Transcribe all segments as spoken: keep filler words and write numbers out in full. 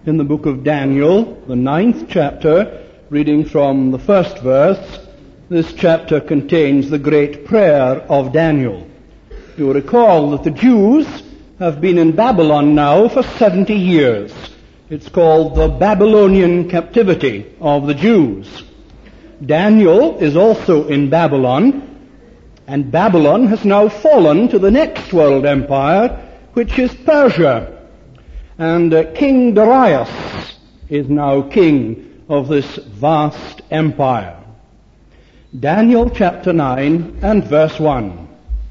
in the book of Daniel, the ninth chapter, reading from the first verse. This chapter contains the great prayer of Daniel. You recall that the Jews have been in Babylon now for seventy years. It's called the Babylonian captivity of the Jews. Daniel is also in Babylon, and Babylon has now fallen to the next world empire, which is Persia. And uh, King Darius is now king of this vast empire. Daniel chapter nine and verse one.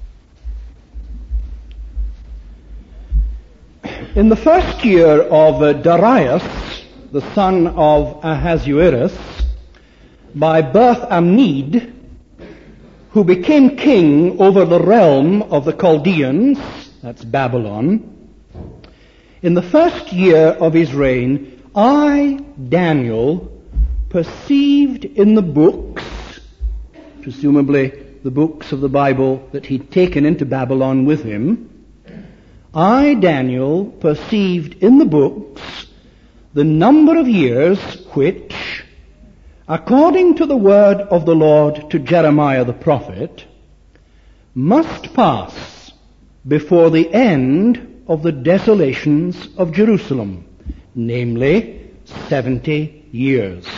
In the first year of uh, Darius, the son of Ahasuerus, by birth a Mede, who became king over the realm of the Chaldeans, that's Babylon, in the first year of his reign, I, Daniel, perceived in the books, presumably the books of the Bible that he'd taken into Babylon with him, I, Daniel, perceived in the books the number of years which, according to the word of the Lord to Jeremiah the prophet, must pass before the end of the desolations of Jerusalem, namely seventy years.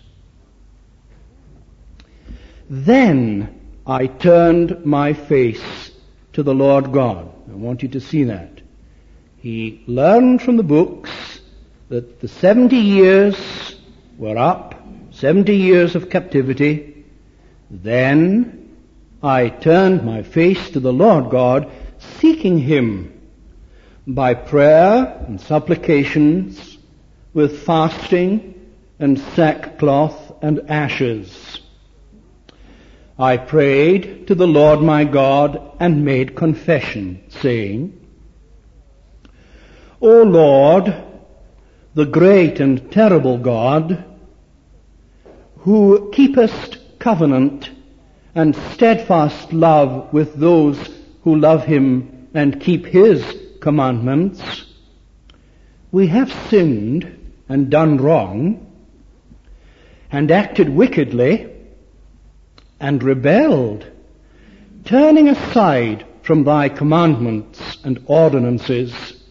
Then I turned my face to the Lord God. I want you to see that. He learned from the books that the seventy years were up, seventy years of captivity. Then I turned my face to the Lord God, seeking him by prayer and supplications, with fasting and sackcloth and ashes. I prayed to the Lord my God and made confession, saying, O Lord, the great and terrible God, who keepest covenant and steadfast love with those who love him and keep his commandments, we have sinned and done wrong, and acted wickedly, and rebelled, turning aside from thy commandments and ordinances.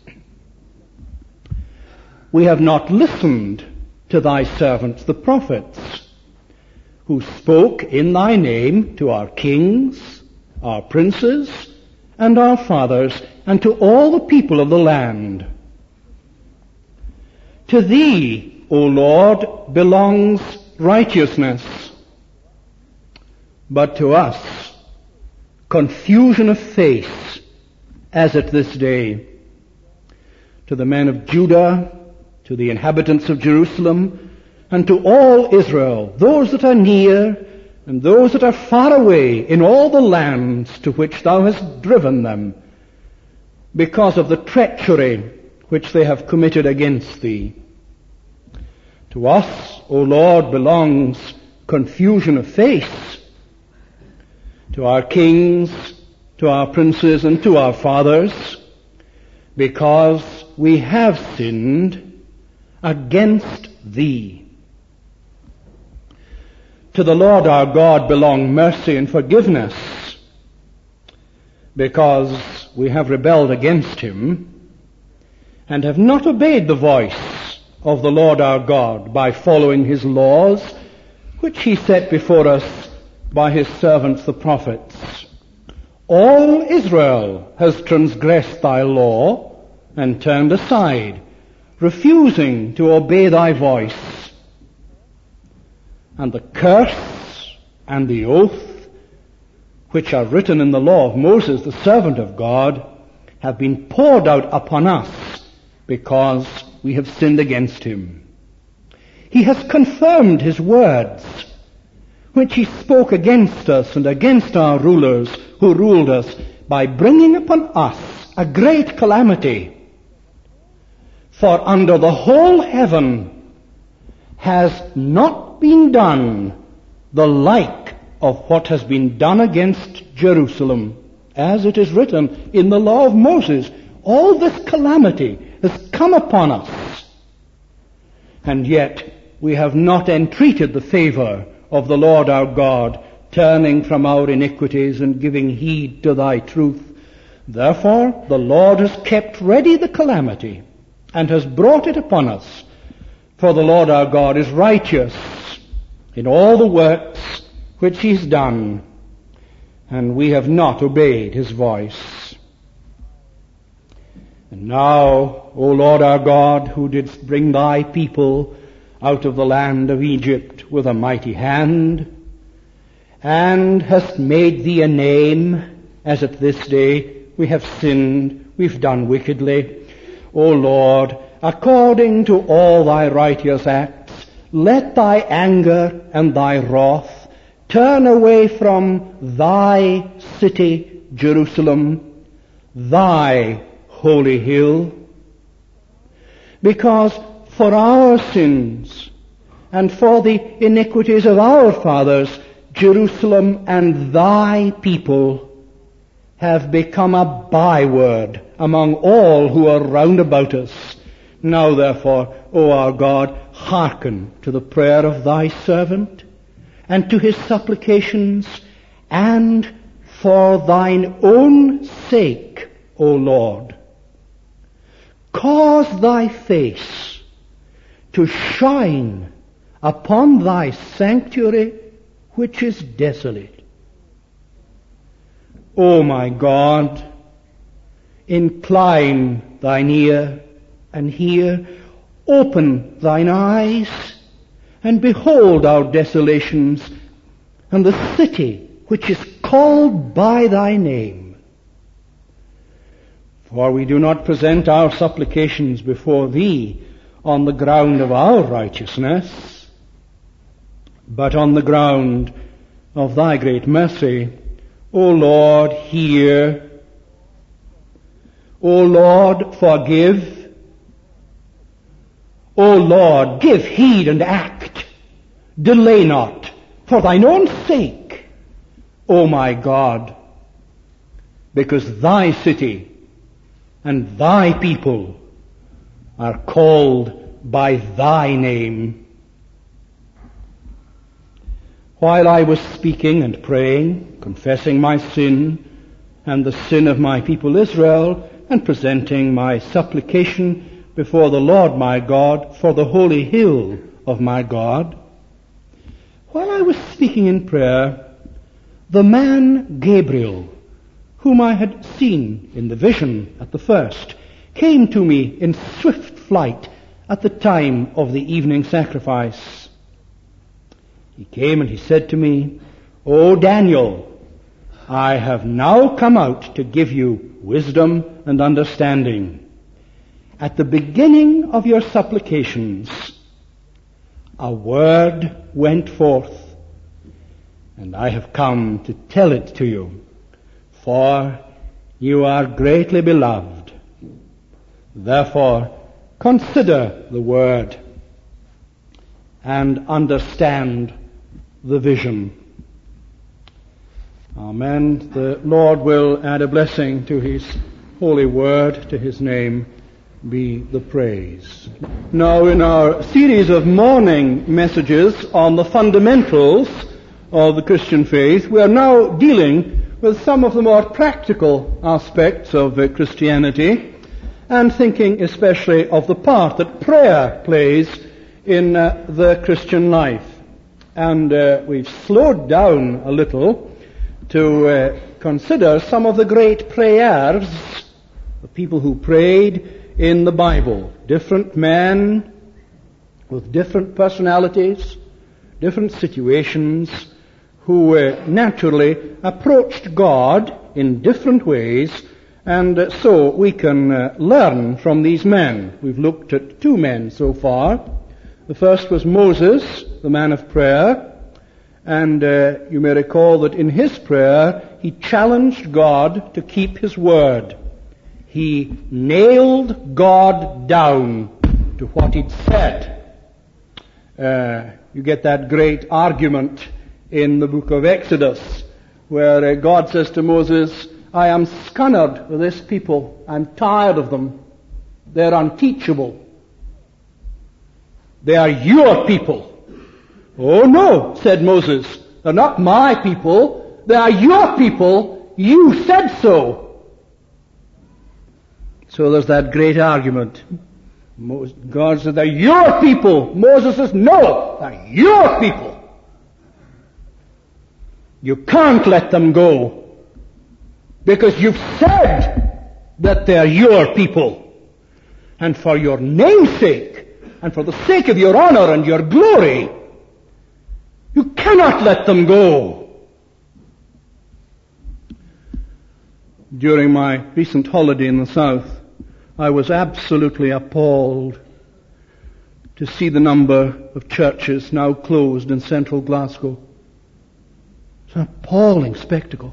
We have not listened to thy servants the prophets, who spoke in thy name to our kings, our princes, and our fathers, and to all the people of the land. To thee, O Lord, belongs righteousness, but to us confusion of face, as at this day. To the men of Judah, to the inhabitants of Jerusalem, and to all Israel, those that are near and those that are far away in all the lands to which thou hast driven them, because of the treachery which they have committed against thee. To us, O Lord, belongs confusion of face, to our kings, to our princes, and to our fathers, because we have sinned against thee. To the Lord our God belong mercy and forgiveness, because we have rebelled against him, and have not obeyed the voice of the Lord our God by following his laws, which he set before us by his servants the prophets. All Israel has transgressed thy law and turned aside, refusing to obey thy voice. And the curse and the oath, which are written in the law of Moses, the servant of God, have been poured out upon us because we have sinned against him. He has confirmed his words, which he spoke against us and against our rulers who ruled us, by bringing upon us a great calamity. For under the whole heaven has not been done the like of what has been done against Jerusalem, as it is written in the law of Moses. All this calamity has come upon us and yet we have not entreated the favor of the Lord our God, turning from our iniquities and giving heed to thy truth. Therefore the Lord has kept ready the calamity and has brought it upon us. For the Lord our God is righteous in all the works which he has done, and we have not obeyed his voice. And now, O Lord our God, who didst bring thy people out of the land of Egypt with a mighty hand, and hast made thee a name, as at this day we have sinned, we've done wickedly. O Lord, according to all thy righteous acts, let thy anger and thy wrath turn away from thy city, Jerusalem, thy holy hill, because for our sins and for the iniquities of our fathers, Jerusalem and thy people have become a byword among all who are round about us. Now therefore, O our God, hearken to the prayer of thy servant, and to his supplications, and for thine own sake, O Lord, cause thy face to shine upon thy sanctuary which is desolate. O my God, incline thine ear and hear, open thine eyes, and behold our desolations, and the city which is called by thy name. For we do not present our supplications before thee on the ground of our righteousness, but on the ground of thy great mercy. O Lord, hear. O Lord, forgive. O Lord, give heed and act. Delay not, for thine own sake, O my God, because thy city and thy people are called by thy name. While I was speaking and praying, confessing my sin and the sin of my people Israel, and presenting my supplication before the Lord my God for the holy hill of my God, while I was speaking in prayer, the man Gabriel, whom I had seen in the vision at the first, came to me in swift flight at the time of the evening sacrifice. He came and he said to me, O Daniel, I have now come out to give you wisdom and understanding. At the beginning of your supplications, a word went forth, and I have come to tell it to you, for you are greatly beloved. Therefore, consider the word and understand the vision. Amen. The Lord will add a blessing to his holy word. To his name be the praise. Now, in our series of morning messages on the fundamentals of the Christian faith, we are now dealing with some of the more practical aspects of uh, Christianity, and thinking especially of the part that prayer plays in uh, the Christian life. And uh, we've slowed down a little to uh, consider some of the great prayers, the people who prayed in the Bible. Different men with different personalities, different situations, who uh, naturally approached God in different ways, and uh, so we can uh, learn from these men. We've looked at two men so far. The first was Moses, the man of prayer, and uh, you may recall that in his prayer he challenged God to keep his word. He nailed God down to what he'd said. Uh, you get that great argument in the book of Exodus, where uh, God says to Moses, I am scunnered with this people. I'm tired of them. They're unteachable. They are your people. Oh no, said Moses. They're not my people. They are your people. You said so. So there's that great argument. God said, they're your people. Moses says, no, they're your people. You can't let them go because you've said that they're your people. And for your name's sake, and for the sake of your honor and your glory, you cannot let them go. During my recent holiday in the south, I was absolutely appalled to see the number of churches now closed in central Glasgow. It's an appalling spectacle.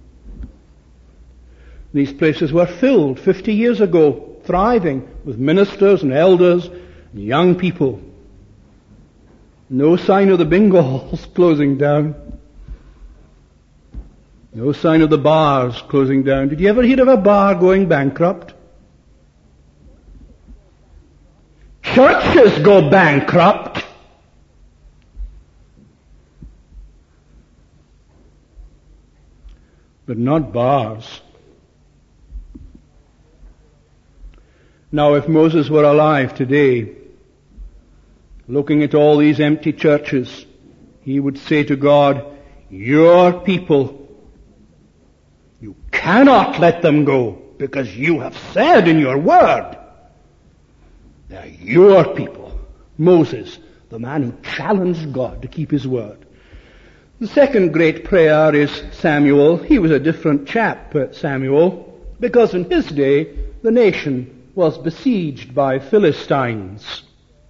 These places were filled fifty years ago, thriving with ministers and elders and young people. No sign of the bingo halls closing down. No sign of the bars closing down. Did you ever hear of a bar going bankrupt? Churches go bankrupt. But not bars. Now, if Moses were alive today, looking at all these empty churches, he would say to God, your people, you cannot let them go because you have said in your word, they're your people. Moses, the man who challenged God to keep his word. The second great prayer is Samuel. He was a different chap, Samuel, because in his day the nation was besieged by Philistines.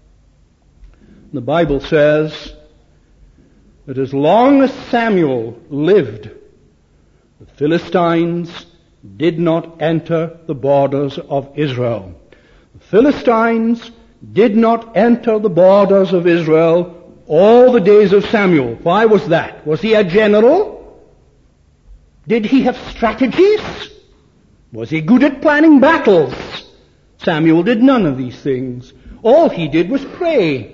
The Bible says that as long as Samuel lived, the Philistines did not enter the borders of Israel. The Philistines did not enter the borders of Israel all the days of Samuel. Why was that? Was he a general? Did he have strategies? Was he good at planning battles? Samuel did none of these things. All he did was pray.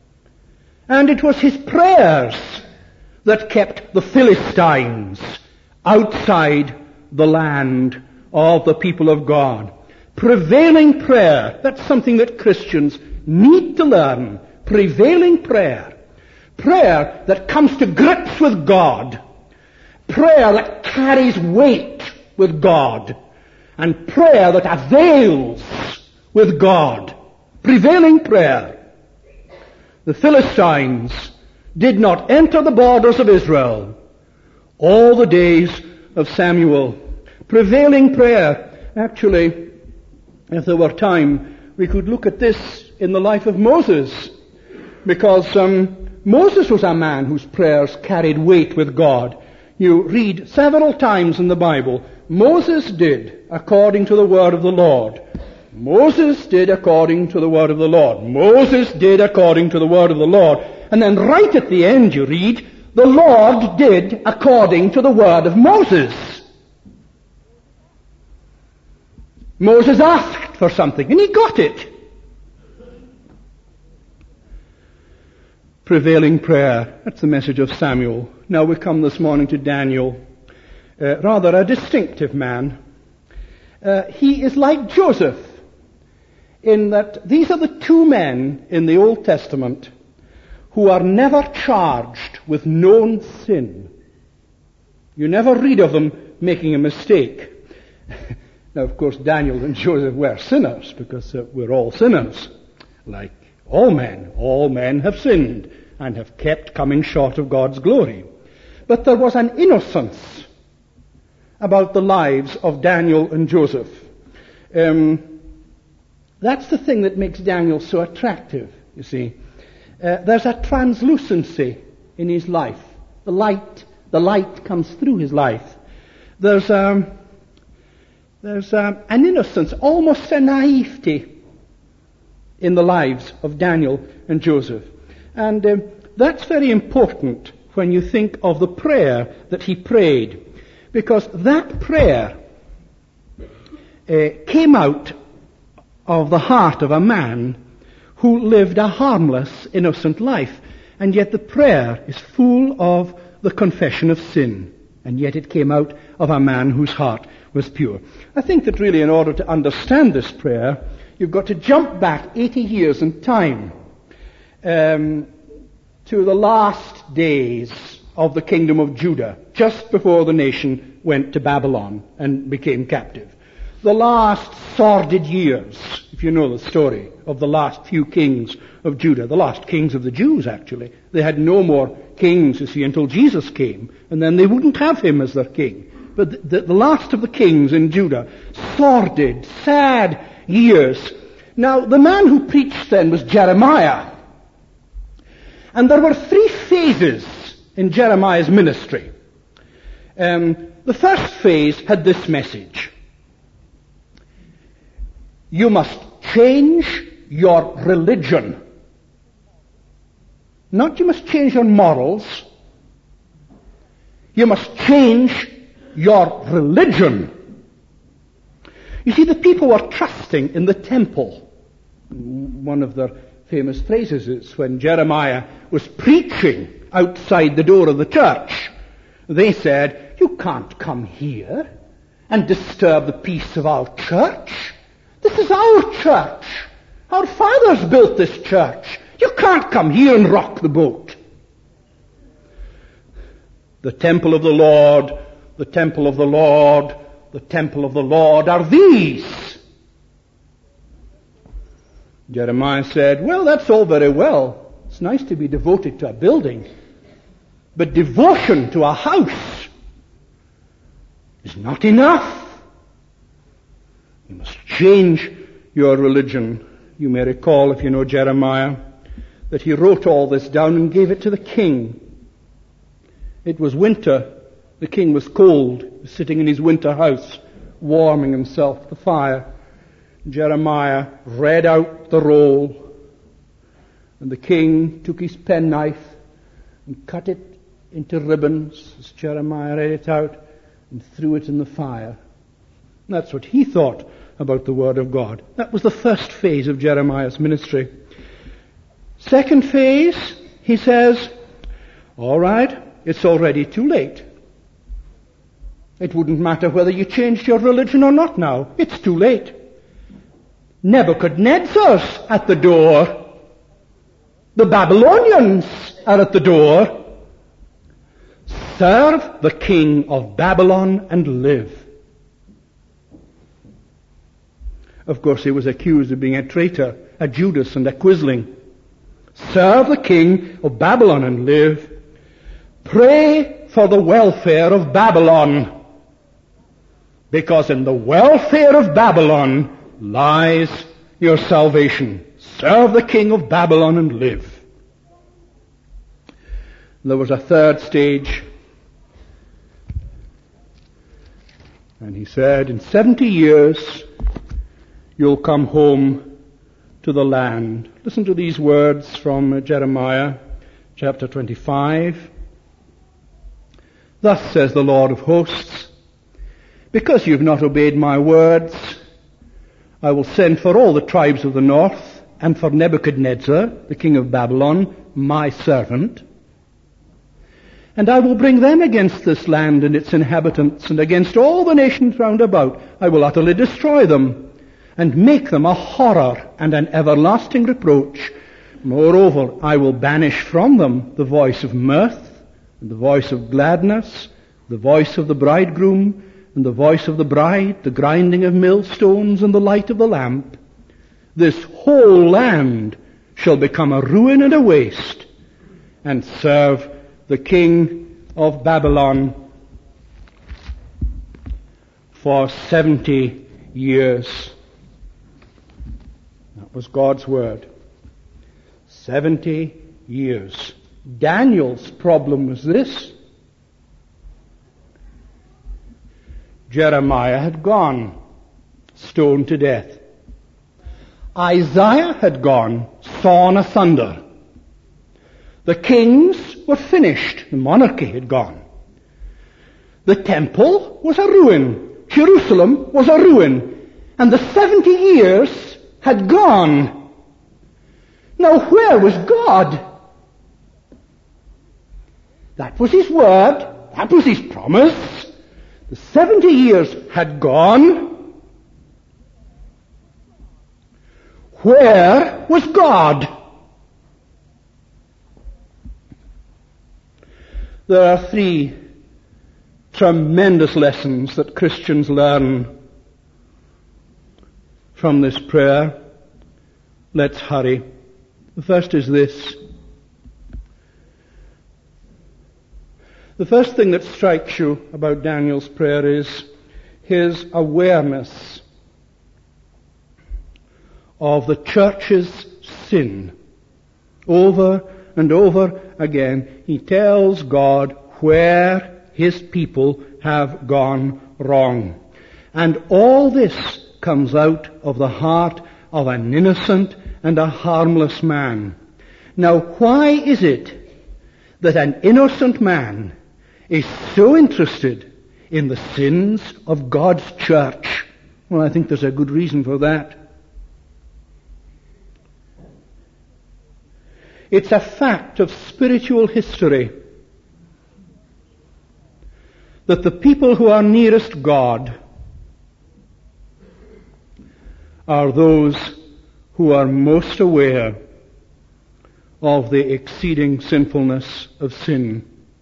And it was his prayers that kept the Philistines outside the land of the people of God. Prevailing prayer, that's something that Christians need to learn. Prevailing prayer. Prayer that comes to grips with God. Prayer that carries weight with God. And prayer that avails with God. Prevailing prayer. The Philistines did not enter the borders of Israel all the days of Samuel. Prevailing prayer. Actually, if there were time, we could look at this in the life of Moses. Because um, Moses was a man whose prayers carried weight with God. You read several times in the Bible, Moses did according to the word of the Lord. Moses did according to the word of the Lord. Moses did according to the word of the Lord. And then right at the end you read, the Lord did according to the word of Moses. Moses asked for something and he got it. Prevailing prayer. That's the message of Samuel. Now we come this morning to Daniel. Uh, rather a distinctive man. Uh, he is like Joseph in that these are the two men in the Old Testament who are never charged with known sin. You never read of them making a mistake. Now, of course, Daniel and Joseph were sinners because uh, we're all sinners. Like all men. All men have sinned and have kept coming short of God's glory. But there was an innocence about the lives of Daniel and Joseph. Um, that's the thing that makes Daniel so attractive, you see. Uh, there's a translucency in his life. The light, the light comes through his life. There's, um, there's um, an innocence, almost a naivety in the lives of Daniel and Joseph. And um, that's very important when you think of the prayer that he prayed. Because that prayer uh, came out of the heart of a man who lived a harmless, innocent life. And yet the prayer is full of the confession of sin. And yet it came out of a man whose heart was pure. I think that really in order to understand this prayer, you've got to jump back eighty years in time um, to the last days of the kingdom of Judah, just before the nation went to Babylon and became captive. The last sordid years, if you know the story of the last few kings of Judah, the last kings of the Jews actually. They had no more kings, you see, until Jesus came, and then they wouldn't have him as their king. But the, the, the last of the kings in Judah, sordid, sad years. Now, the man who preached then was Jeremiah. And there were three phases in Jeremiah's ministry. Um, the first phase had this message. You must change your religion. Not you must change your morals. You must change your religion. You see, the people were trusting in the temple. One of their famous phrases is when Jeremiah was preaching outside the door of the church, they said, you can't come here and disturb the peace of our church. This is our church. Our fathers built this church. You can't come here and rock the boat. The temple of the Lord, the temple of the Lord, the temple of the Lord are these. Jeremiah said, well, that's all very well. It's nice to be devoted to a building. But devotion to a house is not enough. You must change your religion. You may recall, if you know Jeremiah, that he wrote all this down and gave it to the king. It was winter. The king was cold, sitting in his winter house, warming himself at the fire. Jeremiah read out the roll, and the king took his penknife and cut it into ribbons as Jeremiah read it out and threw it in the fire. That's what he thought about the Word of God. That was the first phase of Jeremiah's ministry. Second phase, he says, all right, it's already too late. It wouldn't matter whether you changed your religion or not now. It's too late. Nebuchadnezzar's at the door. The Babylonians are at the door. Serve the king of Babylon and live. Of course, he was accused of being a traitor, a Judas and a Quisling. Serve the king of Babylon and live. Pray for the welfare of Babylon, because in the welfare of Babylon lies your salvation. Serve the king of Babylon and live. There was a third stage. And he said, in seventy years, you'll come home to the land. Listen to these words from Jeremiah chapter twenty-five. Thus says the Lord of hosts, because you've not obeyed my words, I will send for all the tribes of the north, and for Nebuchadnezzar, the king of Babylon, my servant. And I will bring them against this land and its inhabitants, and against all the nations round about. I will utterly destroy them, and make them a horror and an everlasting reproach. Moreover, I will banish from them the voice of mirth, and the voice of gladness, the voice of the bridegroom, and the voice of the bride, the grinding of millstones, and the light of the lamp. This whole land shall become a ruin and a waste, and serve the king of Babylon for seventy years. That was God's word. Seventy years. Daniel's problem was this. Jeremiah had gone, stoned to death. Isaiah had gone, sawn asunder. The kings were finished. The monarchy had gone. The temple was a ruin. Jerusalem was a ruin. And the seventy years had gone. Now where was God? That was his word. That was his promise. The seventy years had gone. Where was God? There are three tremendous lessons that Christians learn from this prayer. Let's hurry. The first is this. The first thing that strikes you about Daniel's prayer is his awareness of the church's sin. Over and over again, he tells God where his people have gone wrong. And all this comes out of the heart of an innocent and a harmless man. Now, why is it that an innocent man is so interested in the sins of God's church? Well, I think there's a good reason for that. It's a fact of spiritual history that the people who are nearest God are those who are most aware of the exceeding sinfulness of sin.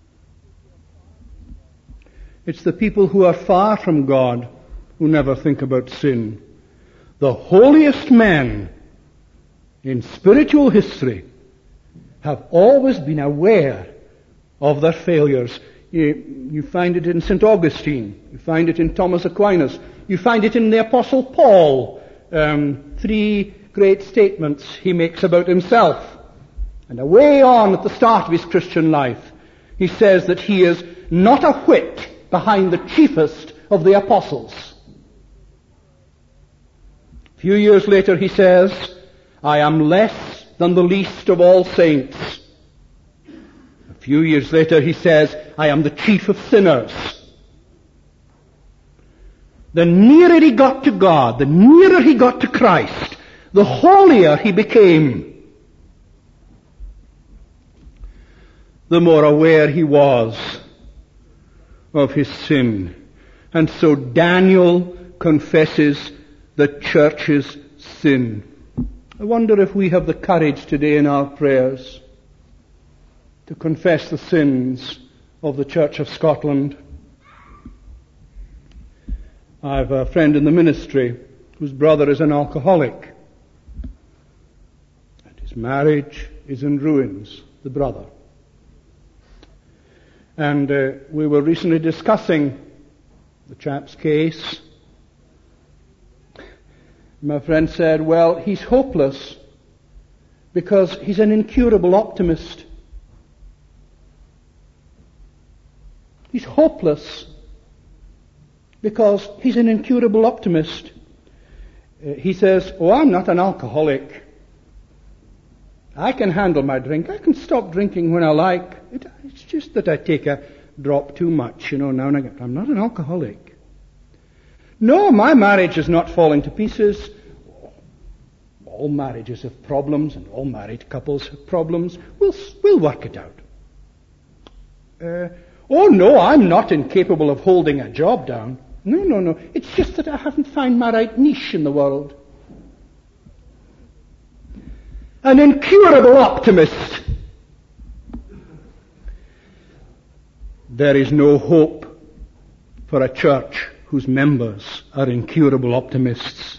It's the people who are far from God who never think about sin. The holiest men in spiritual history have always been aware of their failures. You, you find it in Saint Augustine. You find it in Thomas Aquinas. You find it in the Apostle Paul. Um, three great statements he makes about himself. And away on at the start of his Christian life, he says that he is not a whit behind the chiefest of the apostles. A few years later he says, I am less than the least of all saints. A few years later he says, I am the chief of sinners. The nearer he got to God, the nearer he got to Christ, the holier he became. The more aware he was of his sin. And so Daniel confesses the church's sin. I wonder if we have the courage today in our prayers to confess the sins of the Church of Scotland. I have a friend in the ministry whose brother is an alcoholic. And his marriage is in ruins, the brother. And uh, we were recently discussing the chap's case. My friend said, well, he's hopeless because he's an incurable optimist. He's hopeless because he's an incurable optimist. Uh, he says, oh, I'm not an alcoholic. I can handle my drink. I can stop drinking when I like. It, it's just that I take a drop too much, you know, now and again. I'm not an alcoholic. No, my marriage is not falling to pieces. All marriages have problems, and all married couples have problems. We'll, we'll work it out. Uh, oh, no, I'm not incapable of holding a job down. No, no, no. It's just that I haven't found my right niche in the world. An incurable optimist. There is no hope for a church whose members are incurable optimists.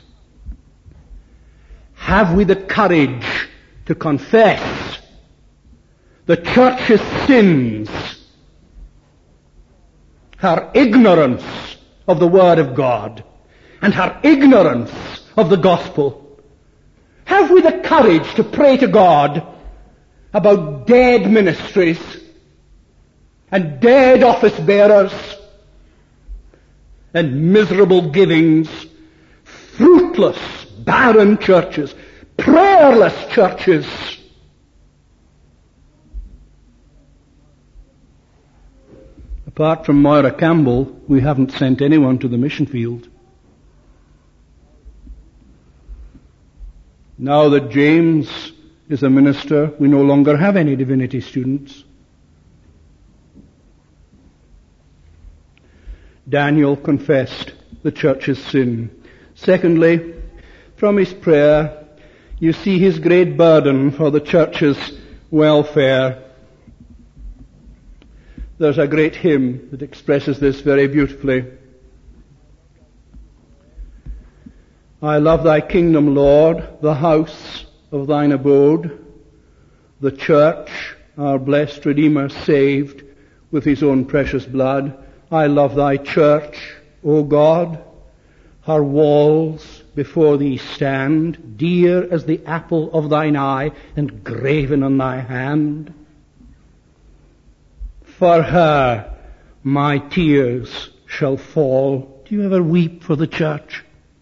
Have we the courage to confess the church's sins, her ignorance of the Word of God, and her ignorance of the gospel? Have we the courage to pray to God about dead ministries and dead office bearers and miserable givings, fruitless, barren churches, prayerless churches? Apart from Moira Campbell, we haven't sent anyone to the mission field. Now that James is a minister. We no longer have any divinity students. Daniel confessed the church's sin. Secondly, from his prayer, you see his great burden for the church's welfare. There's a great hymn that expresses this very beautifully. I love thy kingdom, Lord, the house of thine abode, the church, our blessed Redeemer saved with his own precious blood. I love thy church, O God. Her walls before thee stand, dear as the apple of thine eye and graven on thy hand. For her my tears shall fall. Do you ever weep for the church?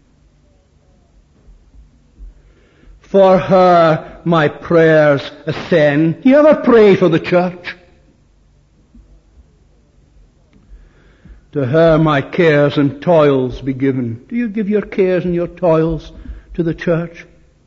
For her my prayers ascend. Do you ever pray for the church? To her my cares and toils be given. Do you give your cares and your toils to the church?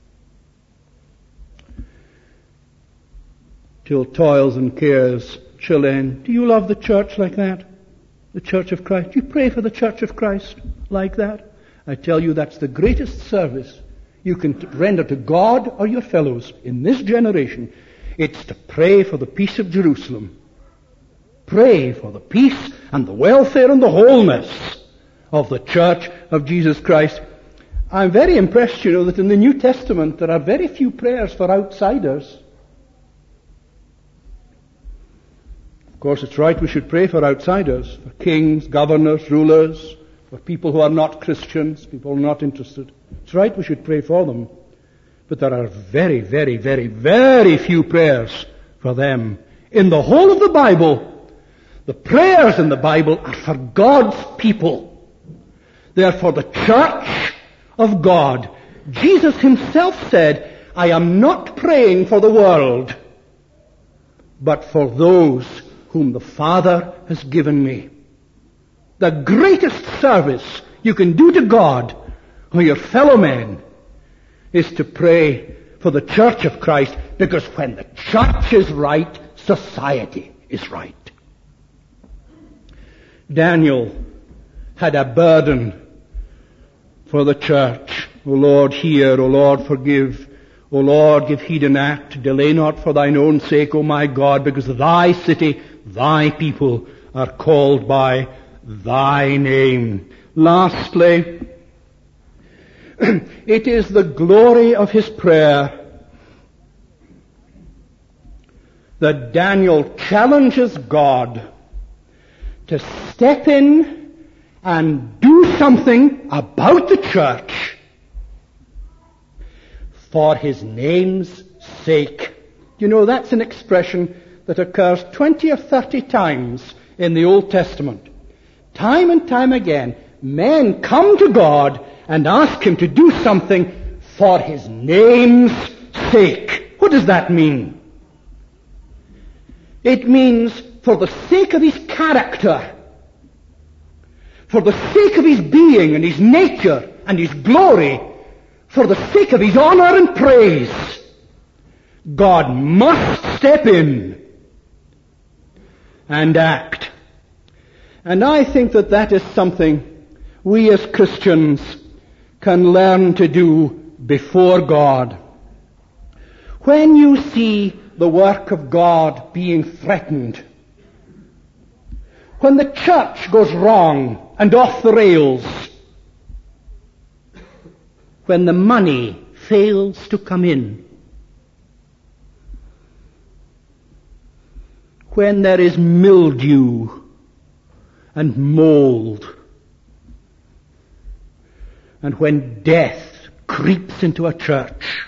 Till toils and cares shall end. Do you love the church like that? The church of Christ? Do you pray for the church of Christ like that? I tell you, that's the greatest service you can render to God or your fellows in this generation. It's to pray for the peace of Jerusalem. Pray for the peace and the welfare and the wholeness of the church of Jesus Christ. I'm very impressed, you know, that in the New Testament there are very few prayers for outsiders. Of course, it's right we should pray for outsiders, for kings, governors, rulers, for people who are not Christians, people who are not interested. It's right we should pray for them. But there are very, very, very, very few prayers for them. In the whole of the Bible, the prayers in the Bible are for God's people. They are for the church of God. Jesus himself said, I am not praying for the world, but for those whom the Father has given me. The greatest service you can do to God or your fellow men is to pray for the church of Christ, because when the church is right, society is right. Daniel had a burden for the church. O Lord, hear. O Lord, forgive. O Lord, give heed and act. Delay not for thine own sake, O my God, because thy city, thy people are called by thy name. Lastly, it is the glory of his prayer that Daniel challenges God to step in and do something about the church for his name's sake. You know, that's an expression that occurs twenty or thirty times in the Old Testament. Time and time again, men come to God and ask him to do something for his name's sake. What does that mean? It means for the sake of his character, for the sake of his being and his nature and his glory, for the sake of his honor and praise, God must step in and act. And I think that that is something we as Christians can learn to do before God. When you see the work of God being threatened, when the church goes wrong and off the rails, when the money fails to come in, when there is mildew and mold, and when death creeps into a church,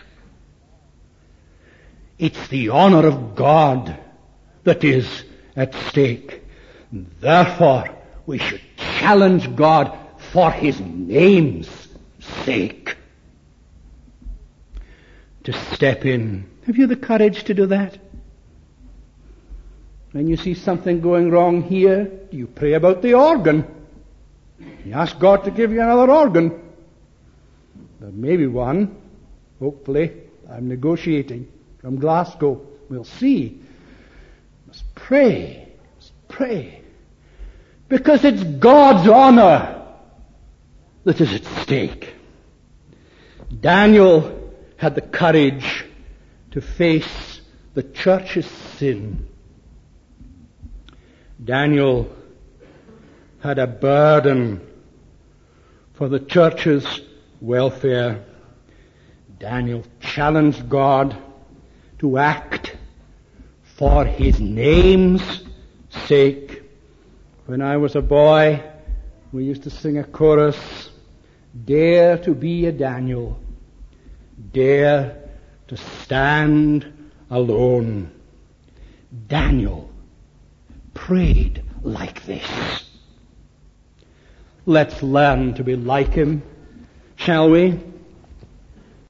it's the honor of God that is at stake. Therefore, we should challenge God for his name's sake to step in. Have you the courage to do that? When you see something going wrong here, you pray about the organ. You ask God to give you another organ. There may be one. Hopefully. I'm negotiating. from Glasgow. We'll see. Must pray. Must pray. Because it's God's honor that is at stake. Daniel had the courage to face the church's sin. Daniel had a burden for the church's welfare. Daniel challenged God to act for his name's sake. When I was a boy, we used to sing a chorus, "Dare to be a Daniel, dare to stand alone." Daniel prayed like this. Let's learn to be like him, shall we?